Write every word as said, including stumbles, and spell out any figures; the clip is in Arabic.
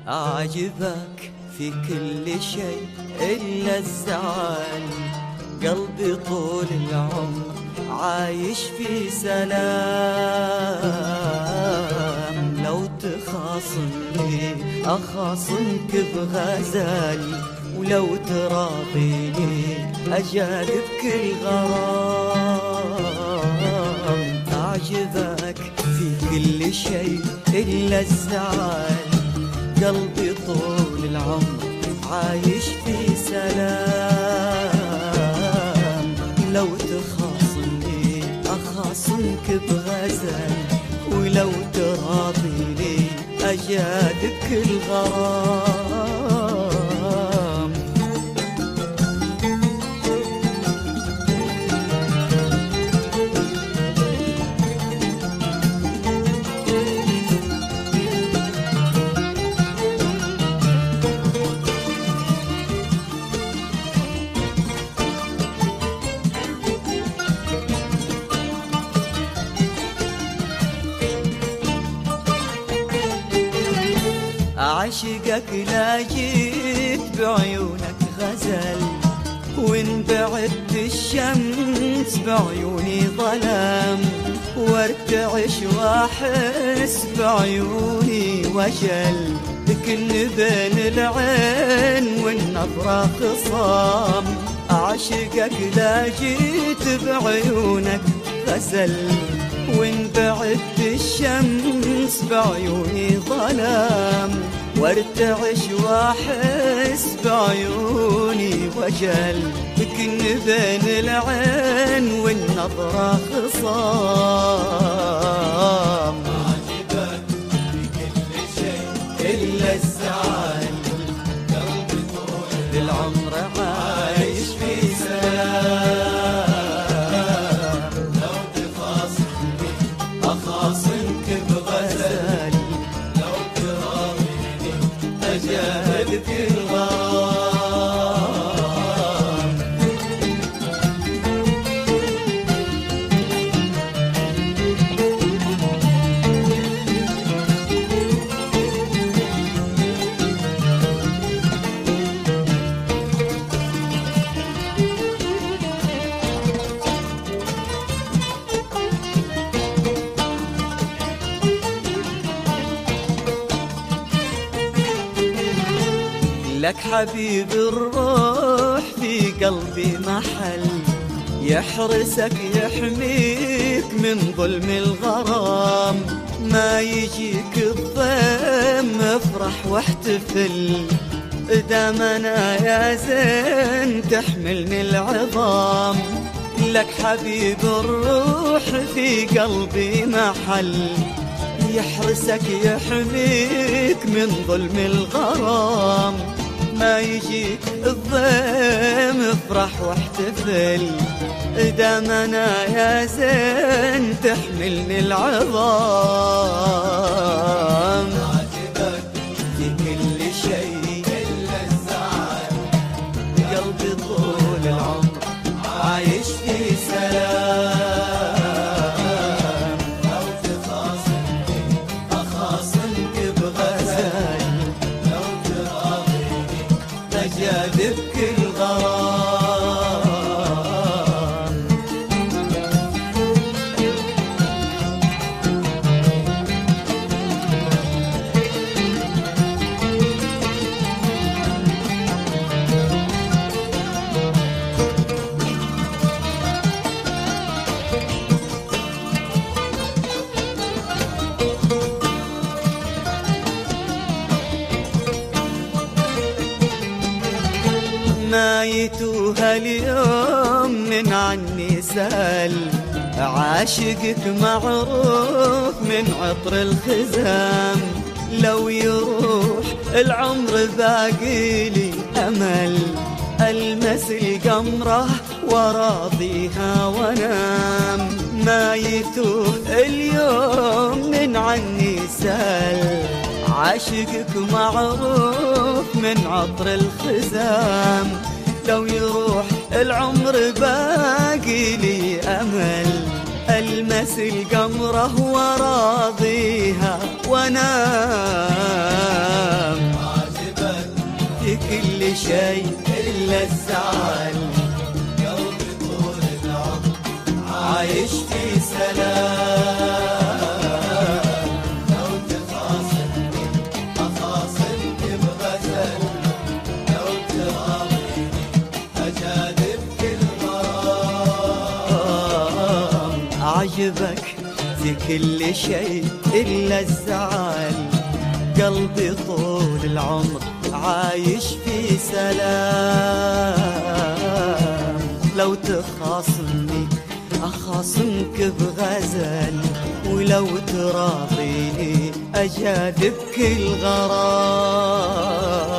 أعجبك في كل شيء إلا الزعل، قلبي طول العمر عايش في سلام. لو تخاصمني أخاصمك بغزل، ولو تراضيني أجادك كل غرام. أعجبك في كل شيء إلا الزعل، قلبي طول العمر عايش في سلام. لو تخاصمني أخاصمك بغزل، ولو تراضيني أجادك الغرام. أعشقك لا جيت بعيونك غزل، وإن بعدت الشمس بعيوني ظلام. وارتعش واحس بعيوني وجل، لكن بين العين والنظرة خصام. أعشقك لا جيت بعيونك غزل، وإن بعدت الشمس بعيوني ظلام. وارتعش واحس بعيوني وجل، لكن بين العين والنظرة خصام. أعجبك في كل شيء إلا الزعل، قلبي طول العمر عايش في سلام. لو تخاصمني أخاصمك بغزل، لو تراضيني أجادك الغرام. لك حبيب الروح في قلبي محل، يحرسك يحميك من ظلم الغرام. ما يجيك الضيم افرح واحتفل، دام انا يا زين تحملني العظام. لك حبيب الروح في قلبي محل، يحرسك يحميك من ظلم الغرام. ما يجيك الضيم افرح واحتفل، دام انا يا زين تحملني العظام. أعجبك في كل شيء إلا الزعل، قلبي طول العمر عايش في سلام. لو تخاصمني أخاصمك بغزل، لو تراضيني أجادك الغرام. ما يتوه اليوم من عني سال، عاشقك معروف من عطر الخزام. لو يروح العمر باقي لي أمل، ألمس القمرة وراضيها ونام. ما يتوه اليوم من عني سال، عاشقك معروف من عطر الخزام. لو يروح العمر باقي لي أمل، ألمس القمرة وراضيها ونام. شيء إلا الزعل. قلبي طول العمر عايش في سلام. لو تخاصمني أخاصمك بغزل، لو تراضيني أجادبك الغرام. أعجبك في كل شيء إلا الزعل. قلبي طول العمر عايش في سلام. لو تخاصمني أخاصمك بغزل، ولو تراضيني أجادبك الغرام.